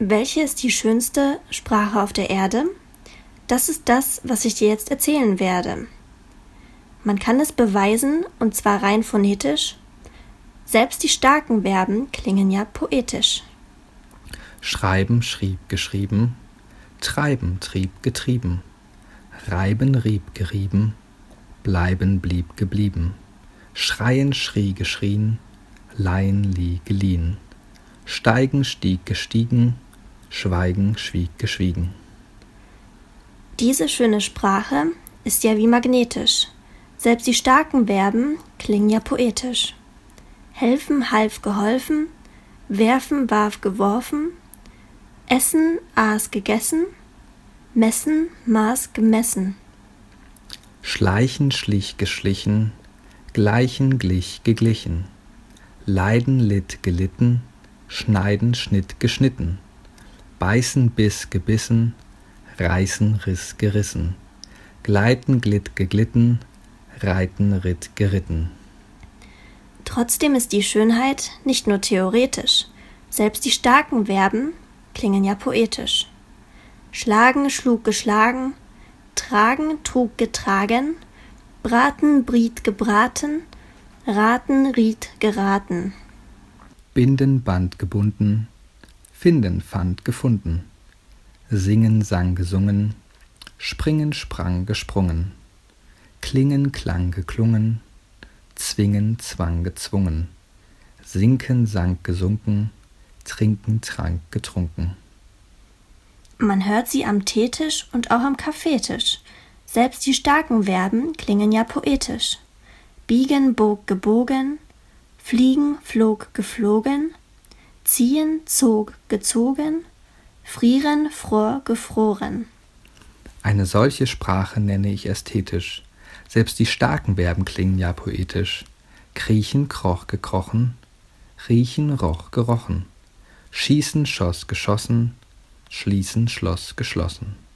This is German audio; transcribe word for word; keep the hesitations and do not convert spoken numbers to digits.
Welche ist die schönste Sprache auf der Erde? Das ist das, was ich dir jetzt erzählen werde. Man kann es beweisen, und zwar rein phonetisch. Selbst die starken Verben klingen ja poetisch. Schreiben, schrieb, geschrieben, treiben, trieb, getrieben, reiben, rieb, gerieben, bleiben, blieb, geblieben, schreien, schrie, geschrien, leihen, lieh, geliehen, steigen, stieg, gestiegen, schweigen, schwieg, geschwiegen. Diese schöne Sprache ist ja wie magnetisch. Selbst die starken Verben klingen ja poetisch. Helfen, half, geholfen, werfen, warf, geworfen, essen, aß, gegessen, messen, maß, gemessen. Schleichen, schlich, geschlichen, gleichen, glich, geglichen, leiden, litt, gelitten, schneiden, schnitt, geschnitten, beißen, biss, gebissen, reißen, riss, gerissen, gleiten, glitt, geglitten, reiten, ritt, geritten. Trotzdem ist die Schönheit nicht nur theoretisch. Selbst die starken Verben klingen ja poetisch. Schlagen, schlug, geschlagen, tragen, trug, getragen, braten, briet, gebraten, raten, riet, geraten. Binden, band, gebunden, finden, fand, gefunden, singen, sang, gesungen, springen, sprang, gesprungen, klingen, klang, geklungen, zwingen, zwang, gezwungen, sinken, sank, gesunken, trinken, trank, getrunken. Man hört sie am Teetisch und auch am Kaffeetisch. Selbst die starken Verben klingen ja poetisch. Biegen, bog, gebogen, fliegen, flog, geflogen, ziehen, zog, gezogen, frieren, fror, gefroren. Eine solche Sprache nenne ich ästhetisch. Selbst die starken Verben klingen ja poetisch. Kriechen, kroch, gekrochen, riechen, roch, gerochen, schießen, schoss, geschossen, schließen, schloss, geschlossen.